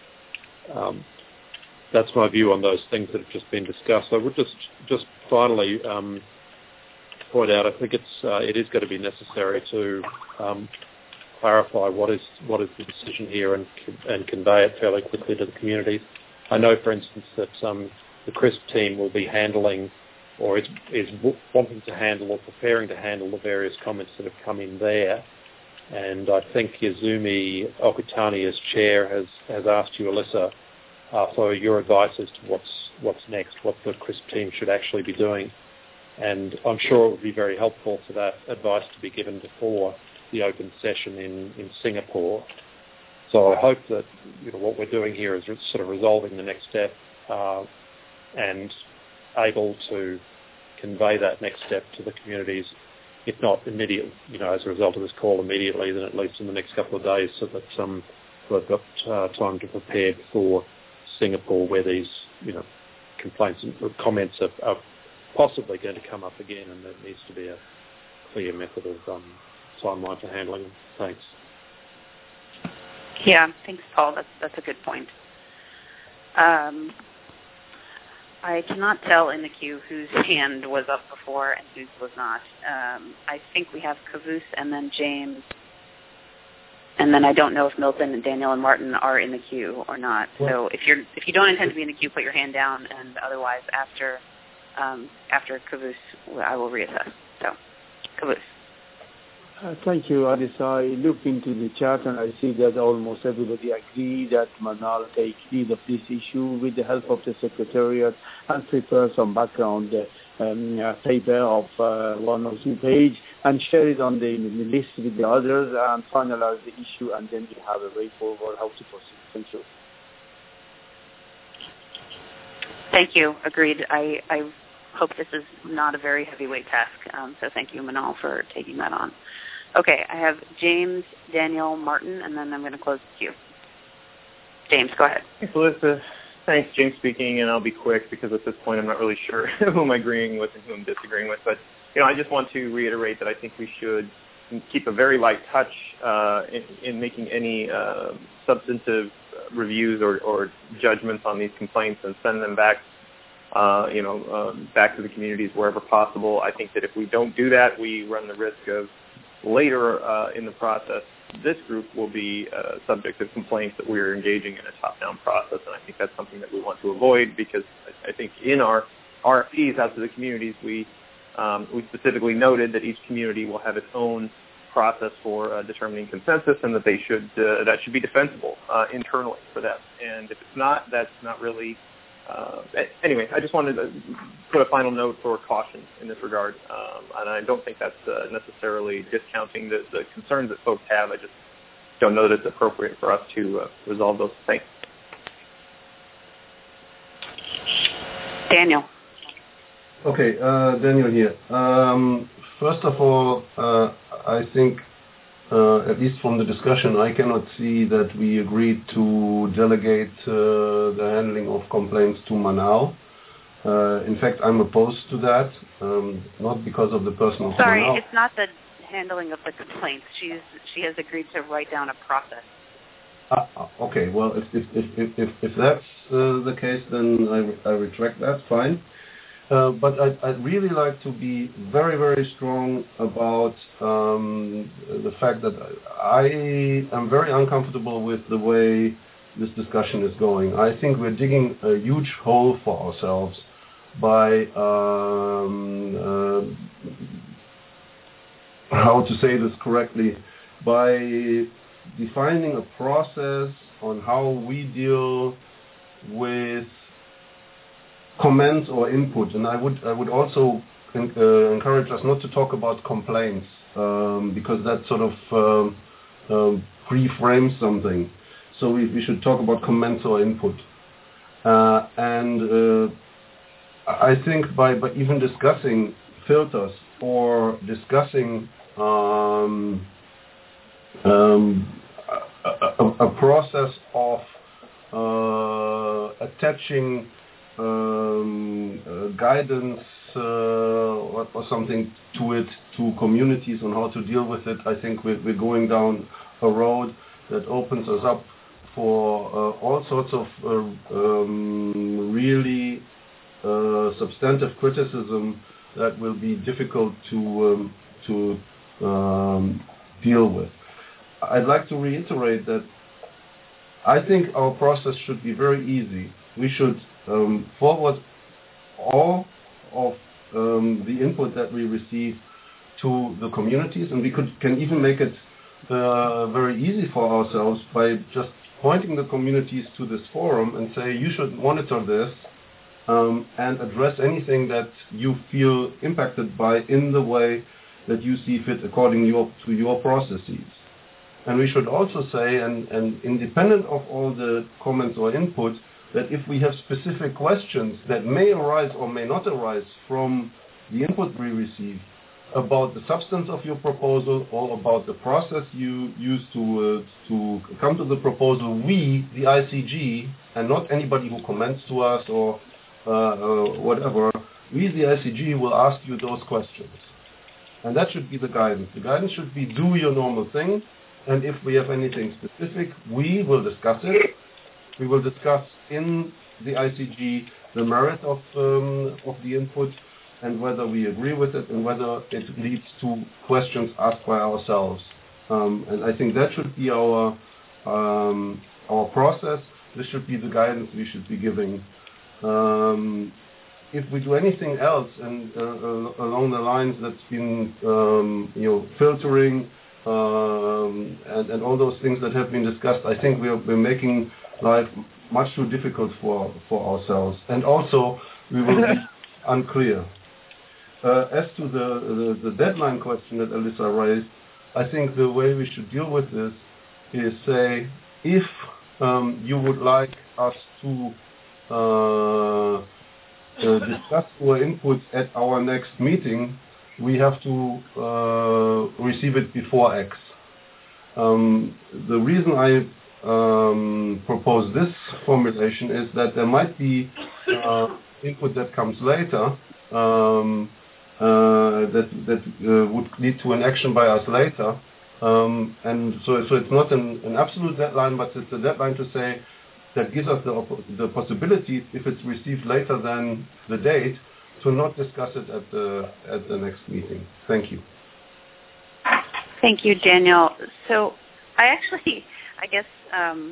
Um, that's my view on those things that have just been discussed. I would just just finally um, point out, I think it's uh, it is going to be necessary to um, clarify what is what is the decision here and and convey it fairly quickly to the communities. I know, for instance, that um, the CRISP team will be handling, or is is wanting to handle or preparing to handle the various comments that have come in there. And I think Yazumi Okutani, as chair, has, has asked you, Alyssa, uh, for your advice as to what's what's next, what the CRISP team should actually be doing. And I'm sure it would be very helpful for that advice to be given before the open session in, in Singapore. So I hope that, you know, what we're doing here is sort of resolving the next step uh, and able to convey that next step to the communities, if not immediately, you know, as a result of this call immediately, then at least in the next couple of days, so that um, we've got uh, time to prepare before Singapore, where these, you know, complaints and comments are, are possibly going to come up again, and there needs to be a clear method of um, timeline for handling them. Thanks. Yeah, thanks, Paul. That's that's a good point. Um, I cannot tell in the queue whose hand was up before and whose was not. Um, I think we have Caboose and then James and then I don't know if Milton and Daniel and Martin are in the queue or not. Well, so if you're if you don't intend to be in the queue, put your hand down, and otherwise after um, after Caboose, I will reassess. So, Caboose. Uh, thank you, Alisa. I looked into the chat and I see that almost everybody agrees that Manal take lead of this issue with the help of the Secretariat and prepare some background uh, um, uh, paper of uh, one or two pages and share it on the, the list with the others and finalize the issue, and then we have a way forward how to proceed. Thank you. Thank you. Agreed. I, I hope this is not a very heavyweight task. Um, so thank you, Manal, for taking that on. Okay, I have James, Daniel, Martin, and then I'm going to close the queue. James, go ahead. Thanks, Alyssa. Thanks, James speaking, and I'll be quick because at this point I'm not really sure who I'm agreeing with and who I'm disagreeing with. But, you know, I just want to reiterate that I think we should keep a very light touch uh, in, in making any uh, substantive reviews or, or judgments on these complaints and send them back, uh, you know, um, back to the communities wherever possible. I think that if we don't do that, we run the risk of later uh, in the process, this group will be uh, subject of complaints that we are engaging in a top-down process, and I think that's something that we want to avoid because I think in our R F Ps out to the communities, we um, we specifically noted that each community will have its own process for uh, determining consensus, and that they should uh, that should be defensible uh, internally for them. And if it's not, that's not really. Uh, anyway, I just wanted to put a final note for caution in this regard, um, and I don't think that's uh, necessarily discounting the, the concerns that folks have. I just don't know that it's appropriate for us to uh, resolve those things. Daniel. Okay, uh, Daniel here. Um, first of all, uh, I think, uh, at least from the discussion, I cannot see that we agreed to delegate uh, the handling of complaints to Manal. Uh, in fact, I'm opposed to that, um, not because of the person of Sorry, Manal. it's not the handling of the complaints. She's she has agreed to write down a process. Ah, okay, well, if if if if, if that's uh, the case, then I, I retract that. Fine. Uh, but I'd, I'd really like to be very, very strong about um, the fact that I am very uncomfortable with the way this discussion is going. I think we're digging a huge hole for ourselves by, um, uh, how to say this correctly, by defining a process on how we deal with comments or input, and I would I would also uh, encourage us not to talk about complaints um, because that sort of um, um, pre-frames something. So we, we should talk about comments or input, uh, and uh, I think by by even discussing filters or discussing um, um, a, a, a process of uh, attaching Um, uh, guidance uh, or, or something to it, to communities on how to deal with it, I think we're, we're going down a road that opens us up for uh, all sorts of uh, um, really uh, substantive criticism that will be difficult to um, to um, deal with. I'd like to reiterate that I think our process should be very easy. We should Um, forward all of um, the input that we receive to the communities, and we could can even make it uh, very easy for ourselves by just pointing the communities to this forum and say you should monitor this um, and address anything that you feel impacted by in the way that you see fit according your, to your processes. And we should also say, and, and independent of all the comments or input, that if we have specific questions that may arise or may not arise from the input we receive about the substance of your proposal or about the process you use to uh, to come to the proposal, we, the I C G, and not anybody who comments to us or uh, uh, whatever, we, the I C G, will ask you those questions. And that should be the guidance. The guidance should be do your normal thing, and if we have anything specific, we will discuss it. We will discuss in the I C G the merit of um, of the input and whether we agree with it and whether it leads to questions asked by ourselves. Um, and I think that should be our um, our process. This should be the guidance we should be giving. Um, if we do anything else, and uh, along the lines that's been um, you know filtering um, and, and all those things that have been discussed, I think we're, we're making life much too difficult for for ourselves, and also we will be unclear. Uh, as to the, the the deadline question that Alyssa raised, I think the way we should deal with this is say, if um, you would like us to uh, uh, discuss our inputs at our next meeting, we have to uh, receive it before X. Um, the reason I um, propose this formulation is that there might be uh, input that comes later um, uh, that that uh, would lead to an action by us later. Um, and so, so it's not an, an absolute deadline, but it's a deadline to say that gives us the, op- the possibility, if it's received later than the date, to not discuss it at the at the next meeting. Thank you. Thank you, Daniel. So I actually, I guess, um,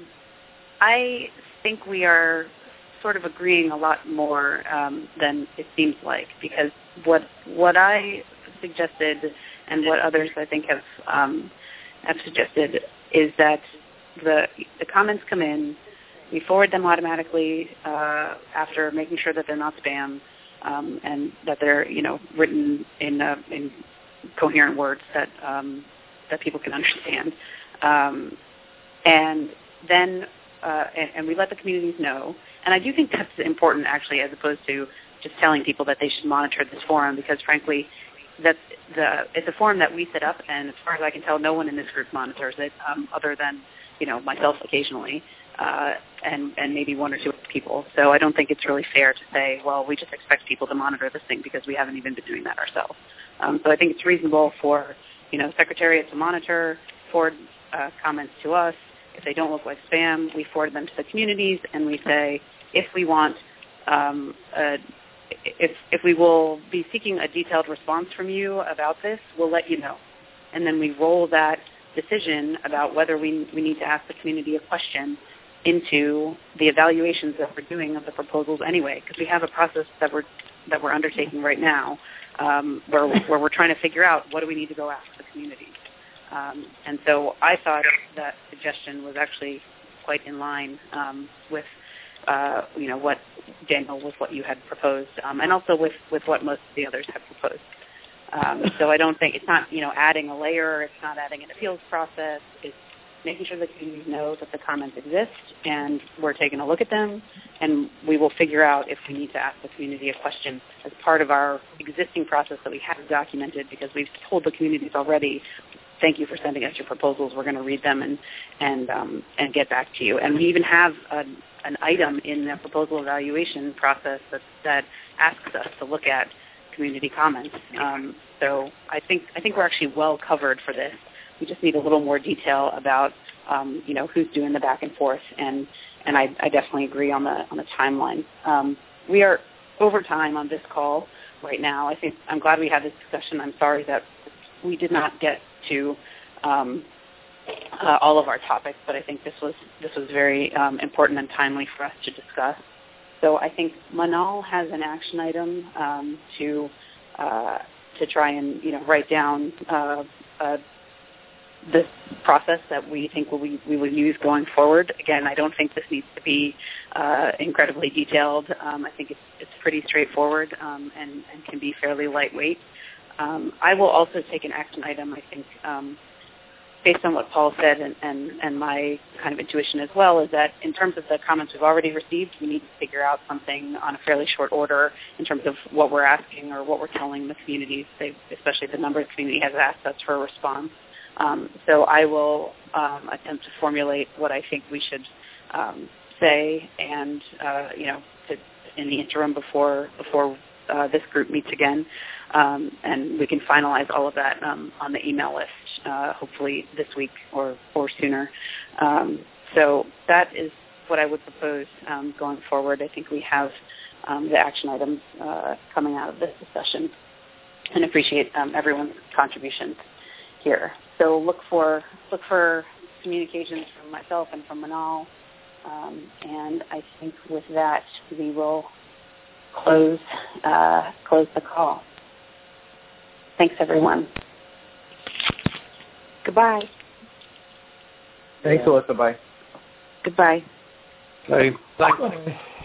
I think we are sort of agreeing a lot more um, than it seems like, because what what I suggested and what others I think have um, have suggested is that the the comments come in, we forward them automatically uh, after making sure that they're not spam um, and that they're you know written in uh, in coherent words that um, that people can understand, um, and then uh, and, and we let the communities know. And I do think that's important, actually, as opposed to just telling people that they should monitor this forum, because frankly, that's the it's a forum that we set up, and as far as I can tell, no one in this group monitors it, um, other than you know myself occasionally, uh, and and maybe one or two people. So I don't think it's really fair to say, well, we just expect people to monitor this thing because we haven't even been doing that ourselves. Um, so I think it's reasonable for you know Secretariat to monitor, forward uh, comments to us. If they don't look like spam, we forward them to the communities, and we say if we want. Um, a, If, if we will be seeking a detailed response from you about this, we'll let you know. And then we roll that decision about whether we, we need to ask the community a question into the evaluations that we're doing of the proposals anyway, because we have a process that we're that we're undertaking right now um, where, where we're trying to figure out what do we need to go ask the community. Um, and so I thought that suggestion was actually quite in line um, with Uh, you know, what Daniel, with what you had proposed, um, and also with, with what most of the others have proposed. Um, so I don't think it's not, you know, adding a layer. It's not adding an appeals process. It's making sure the community knows that the comments exist, and we're taking a look at them, and we will figure out if we need to ask the community a question as part of our existing process that we have documented, because we've told the communities already, thank you for sending us your proposals. We're going to read them and and um, and get back to you. And we even have a an item in the proposal evaluation process that, that asks us to look at community comments. Um, so I think I think we're actually well covered for this. We just need a little more detail about um, you know who's doing the back and forth, and and I, I definitely agree on the on the timeline. Um, we are over time on this call right now. I think I'm glad we had this discussion. I'm sorry that we did not get to um, Uh, all of our topics, but I think this was this was very um, important and timely for us to discuss. So I think Manal has an action item um, to uh, to try and you know write down uh, uh, this process that we think we we will use going forward. Again, I don't think this needs to be uh, incredibly detailed. Um, I think it's it's pretty straightforward um, and, and can be fairly lightweight. Um, I will also take an action item. I think. Um, based on what Paul said and, and, and my kind of intuition as well, is that in terms of the comments we've already received, we need to figure out something on a fairly short order in terms of what we're asking or what we're telling the communities, they, especially the number of community has asked us for a response. Um, so I will um, attempt to formulate what I think we should um, say and, uh, you know, to, in the interim before before uh, this group meets again. Um, and we can finalize all of that um, on the email list, uh, hopefully this week or, or sooner. Um, so that is what I would propose um, going forward. I think we have um, the action items uh, coming out of this discussion, and appreciate um, everyone's contributions here. so look for look for communications from myself and from Manal. Um, and I think with that, we will close uh, close the call. Thanks, everyone. Goodbye. Thanks, Alyssa. Bye. Goodbye. Okay. Thanks.